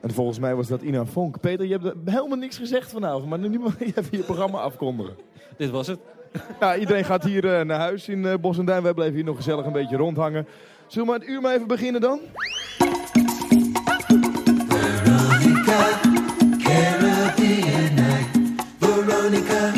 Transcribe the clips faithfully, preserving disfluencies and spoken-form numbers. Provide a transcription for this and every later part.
En volgens mij was dat Ina Vonk. Peter, je hebt helemaal niks gezegd vanavond, maar nu moet je even je programma afkondigen. Dit was het. Ja, iedereen gaat hier uh, naar huis in uh, Bos en Duin. Wij blijven hier nog gezellig een beetje rondhangen. Zullen we maar het uur maar even beginnen dan? Veronica, Caribbean night, Veronica.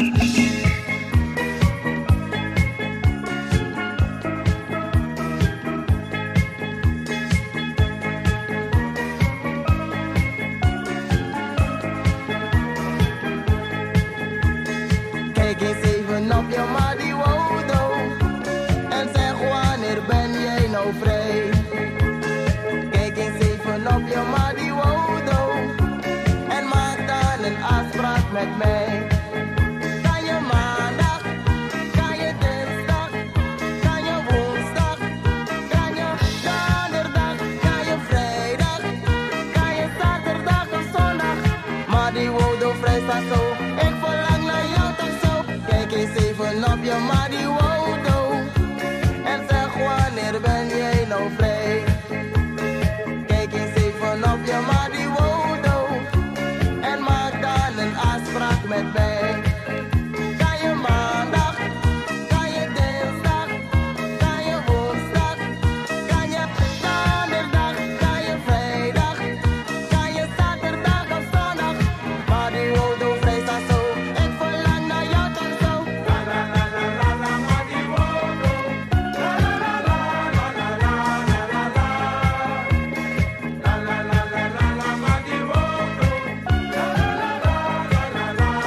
Kijk eens even op je Mariwodo en zeg wanneer ben jij nou vrij? Kijk eens even op je Mariwodo en maak dan een afspraak met mij. Kan je maandag, kan je dinsdag, kan je woensdag, kan je donderdag, kan je vrijdag, kan je zaterdag of zondag. Mariwodo vrij staat zo, ik verlang naar jou toch zo. Kijk eens even op je Mariwodo en zeg wanneer ben jij nou vrij? Kijk eens even op je Mariwodo en maak dan een afspraak met mij. Kan je maandag, kan je dinsdag, kan je woensdag, kan je donderdag, kan je vrijdag, kan je zaterdag of zondag. Mariwodo vrij staat zo, ik verlang naar jou toch zo. La la la la la la Mariwodo, la la la la la la la la la la. La la la la la la Mariwodo, la la la la la la la la la.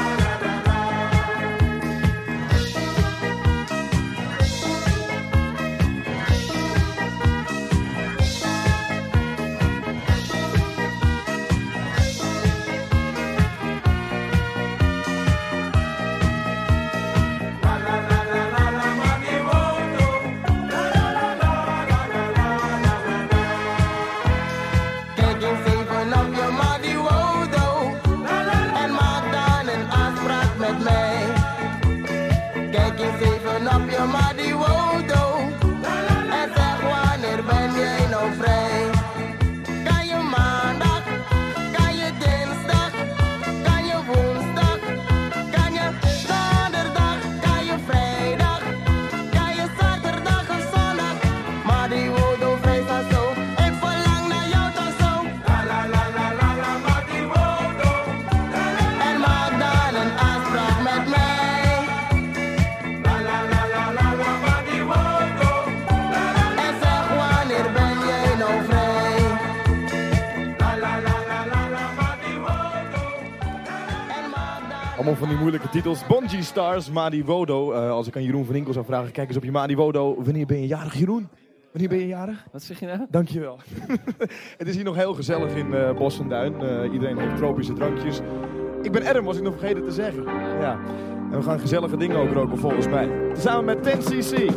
Kijk eens even op je Mariwodo en maak dan een afspraak met mij. Kijk eens even op je Mariwodo en zeg wanneer ben jij nou vrij? Kan je maandag, kan je dinsdag, kan je woensdag, kan je donderdag, kan je vrijdag, kan je zaterdag of zondag. Mariwodo vrij staat zo, ik verlang naar jou toch zo. La la la la la la Mariwodo, en maak dan een afspraak met mij. La la la la la la Mariwodo, en zeg wanneer ben jij nou vrij? La la la la la la Mariwodo, en maak dan. Allemaal van die moeilijke titels. Bungee Stars, Mariwodo. Uh, als ik aan Jeroen van Inkel zou vragen, kijk eens op je Mariwodo. Wanneer ben je jarig, Jeroen? Wanneer ben je jarig? Wat zeg je nou? Dankjewel. Het is hier nog heel gezellig in uh, Bos en Duin. Uh, iedereen heeft tropische drankjes. Ik ben Erm, was ik nog vergeten te zeggen. Ja. En we gaan gezellige dingen ook roken volgens mij. Samen met ten C C.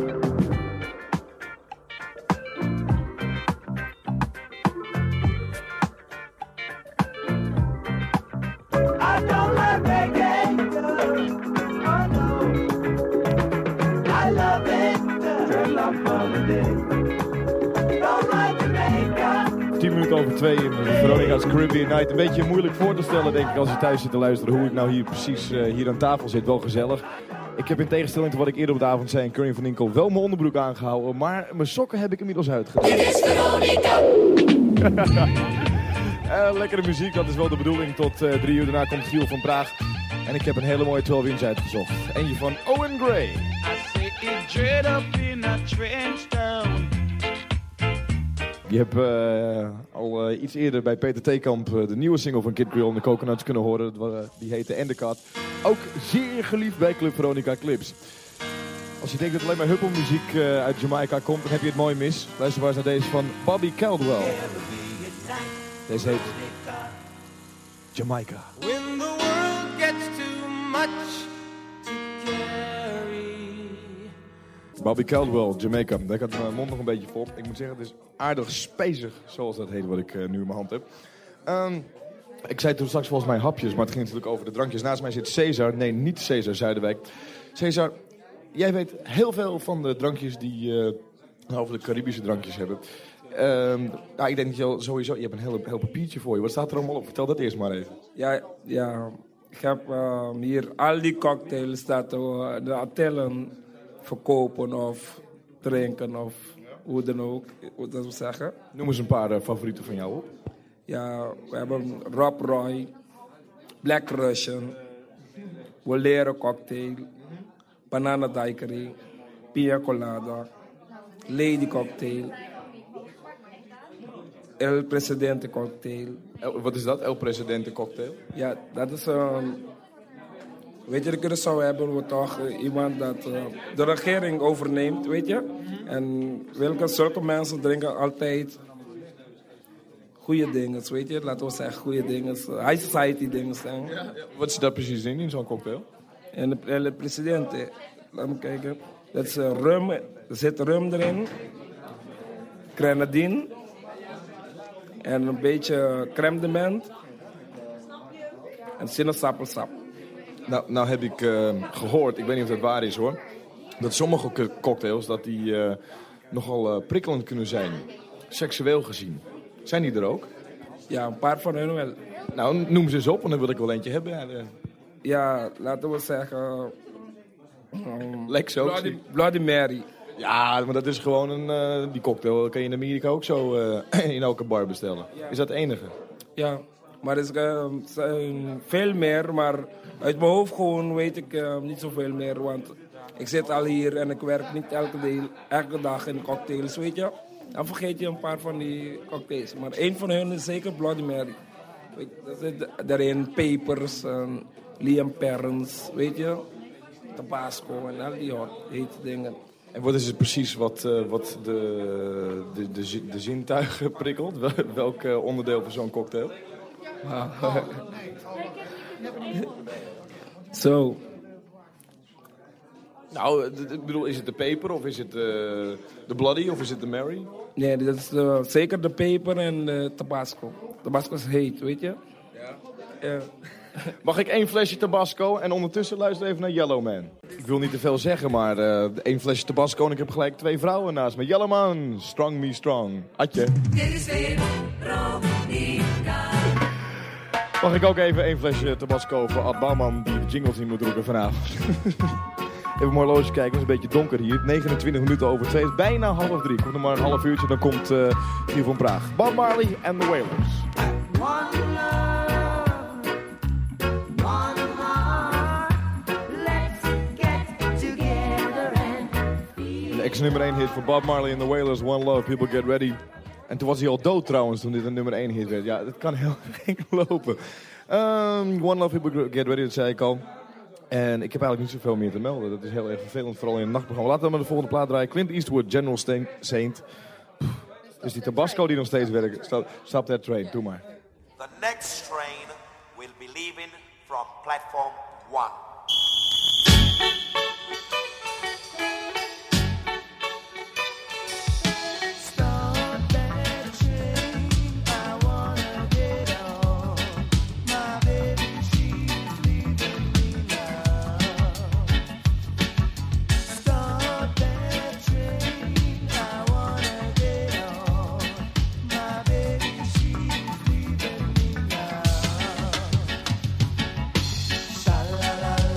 I don't like reggae, oh no. I love it, dreadlock holiday. Don't like Jamaica. tien minuten over twee in Veronica's Caribbean Night. Een beetje moeilijk voor te stellen, denk ik, als je thuis zit te luisteren, hoe ik nou hier precies uh, hier aan tafel zit. Wel gezellig. Ik heb in tegenstelling tot wat ik eerder op de avond zei in Curry van Inkel wel mijn onderbroek aangehouden, maar mijn sokken heb ik inmiddels uitgedaan. Dit is Veronica. uh, lekkere muziek, dat is wel de bedoeling. Tot uh, drie uur daarna komt Giel van Praag. En ik heb een hele mooie twaalf inch uitgezocht. Eentje van Owen Gray. I say it dread up in a trench town. Je hebt uh, al uh, iets eerder bij Peter Theekamp uh, de nieuwe single van Kid Creole en de Coconuts kunnen horen. Uh, die heette Endicott. Ook zeer geliefd bij Club Veronica Clips. Als je denkt dat alleen maar huppelmuziek uh, uit Jamaica komt, dan heb je het mooi mis. Luister maar eens naar deze van Bobby Caldwell. Deze heet Jamaica. When the world gets too much to carry. Bobby Caldwell, Jamaica. Daar gaat mijn mond nog een beetje vol. Ik moet zeggen, het is aardig spijzig, zoals dat heet, wat ik uh, nu in mijn hand heb. Um, ik zei toen straks volgens mij hapjes, maar het ging natuurlijk over de drankjes. Naast mij zit Cesar. Nee, niet Cesar Zuiderwijk. Cesar, jij weet heel veel van de drankjes die uh, over de Caribische drankjes hebben. Um, nou, ik denk dat je al sowieso... Je hebt een heel, heel papiertje voor je. Wat staat er allemaal op? Vertel dat eerst maar even. Ja, ja. Ik heb uh, hier al die cocktails dat we de Atellen verkopen of drinken of hoe dan ook, hoe dat we zeggen. Noem eens een paar uh, favorieten van jou op. Ja, we hebben Rob Roy, Black Russian, Bolero cocktail, Banana Daiquiri, Pina Colada, Lady cocktail, El Presidente cocktail. El, wat is dat? El Presidente cocktail? Ja, dat is een... Weet je, de Curaçao hebben we toch uh, iemand dat uh, de regering overneemt, weet je. En welke zulke mensen drinken altijd goede dingen, weet je. Laten we zeggen goede dingen, uh, high society dingen zijn. Ja, ja. Wat is dat precies in, in zo'n cocktail? En de, de president, eh, laat me kijken. Dat is uh, rum, er zit rum erin, grenadine en een beetje crème de menthe en sinaasappelsap. Nou, nou heb ik uh, gehoord, ik weet niet of dat waar is hoor, dat sommige k- cocktails dat die, uh, nogal uh, prikkelend kunnen zijn, seksueel gezien. Zijn die er ook? Ja, een paar van hun wel. Nou, noem ze eens op, want dan wil ik wel eentje hebben. Ja, ja laten we zeggen... Um, Lex ook. Bloody, Bloody Mary. Ja, maar dat is gewoon een... Uh, die cocktail kan je in Amerika ook zo uh, in elke bar bestellen. Ja. Is dat het enige? Ja, maar er uh, zijn veel meer, maar uit mijn hoofd gewoon weet ik uh, niet zoveel meer. Want ik zit al hier en ik werk niet elke, deel, elke dag in cocktails, weet je. Dan vergeet je een paar van die cocktails. Maar één van hen is zeker Bloody Mary. Weet je, er zit daarin Papers, en Liam Perrins, weet je. Tabasco en al die hot, hete dingen. En wat is het precies wat, uh, wat de, de, de, de zintuigen prikkelt? Welk uh, onderdeel van zo'n cocktail? Zo. So. Nou, ik bedoel, is het de peper of is het uh, de bloody of is het de Mary? Nee, dat is uh, zeker de peper en de tabasco. Tabasco is heet, weet je? Ja. Uh. Mag ik één flesje Tabasco en ondertussen luister even naar Yellowman? Ik wil niet te veel zeggen, maar uh, één flesje Tabasco en ik heb gelijk twee vrouwen naast me. Yellowman, strong me strong. Atje. Dit is Veronica. Mag ik ook even één flesje Tabasco voor Ad Bouwman die de jingles niet moet roepen vanavond? Even een mooi loodje kijken, het is een beetje donker hier. negenentwintig minuten over twee, het is bijna half drie. Komt nog maar een half uurtje, dan komt uh, hier van Praag. Bob Marley en The Wailers. De ex-nummer één hit voor Bob Marley en The Wailers, One Love, People Get Ready. En toen was hij al dood trouwens, toen dit een nummer één hit werd. Ja, dat kan heel gek lopen. Um, One Love, People Get Ready, dat zei ik al. En ik heb eigenlijk niet zoveel meer te melden. Dat is heel erg vervelend, vooral in het nachtprogramma. Laten we maar de volgende plaat draaien. Clint Eastwood, General Saint. Dus die Tabasco die nog steeds werkt. Stop, stop that train, doe maar. The next train will be leaving from platform one. La la la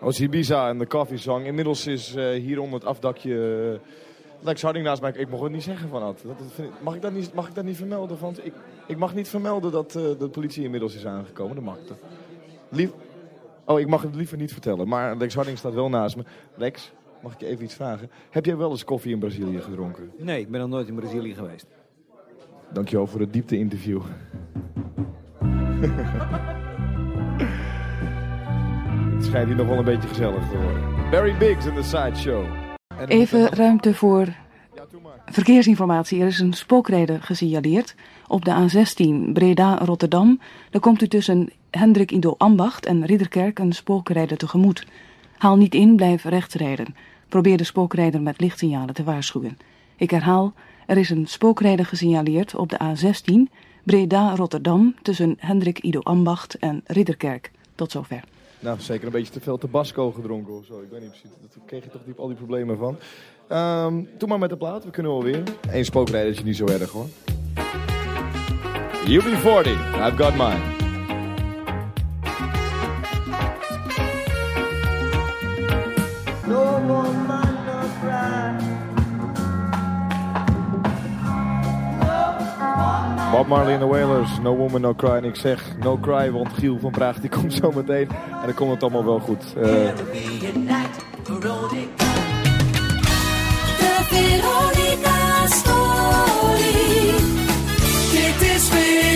was Ibiza en de Coffee Song. Inmiddels is uh, hier onder het afdakje uh, Lex Harding naast mij. Ik mocht het niet zeggen van Ad. Dat, dat, mag, ik dat niet, mag ik dat niet vermelden? Want ik, ik mag niet vermelden dat uh, de politie inmiddels is aangekomen. Dat mag ik. Lief... Oh, ik mag het liever niet vertellen. Maar Lex Harding staat wel naast me. Lex, mag ik je even iets vragen? Heb jij wel eens koffie in Brazilië gedronken? Nee, ik ben nog nooit in Brazilië geweest. Dankjewel voor het diepte-interview. Het schijnt hier nog wel een beetje gezellig te worden. Barry Biggs in de Sideshow. Even ruimte voor verkeersinformatie. Er is een spookrijder gesignaleerd op de A zestien Breda-Rotterdam. Daar komt u tussen Hendrik Ido Ambacht en Ridderkerk een spookrijder tegemoet. Haal niet in, blijf rechts rijden. Probeer de spookrijder met lichtsignalen te waarschuwen. Ik herhaal, er is een spookrijder gesignaleerd op de A zestien Breda-Rotterdam tussen Hendrik Ido Ambacht en Ridderkerk. Tot zover. Nou, zeker een beetje te veel Tabasco gedronken of zo. Ik weet niet precies. Daar kreeg je toch diep al die problemen van. Um, doe maar met de plaat. We kunnen wel weer. Eén spookrijder is niet zo erg hoor. U B forty. I've got mine. No woman, no cry. Bob Marley en de Wailers, No Woman, No Cry. En ik zeg No Cry, want Giel van Praag die komt zo meteen. En dan komt het allemaal wel goed. Uh... De Veronica Story. Dit is weer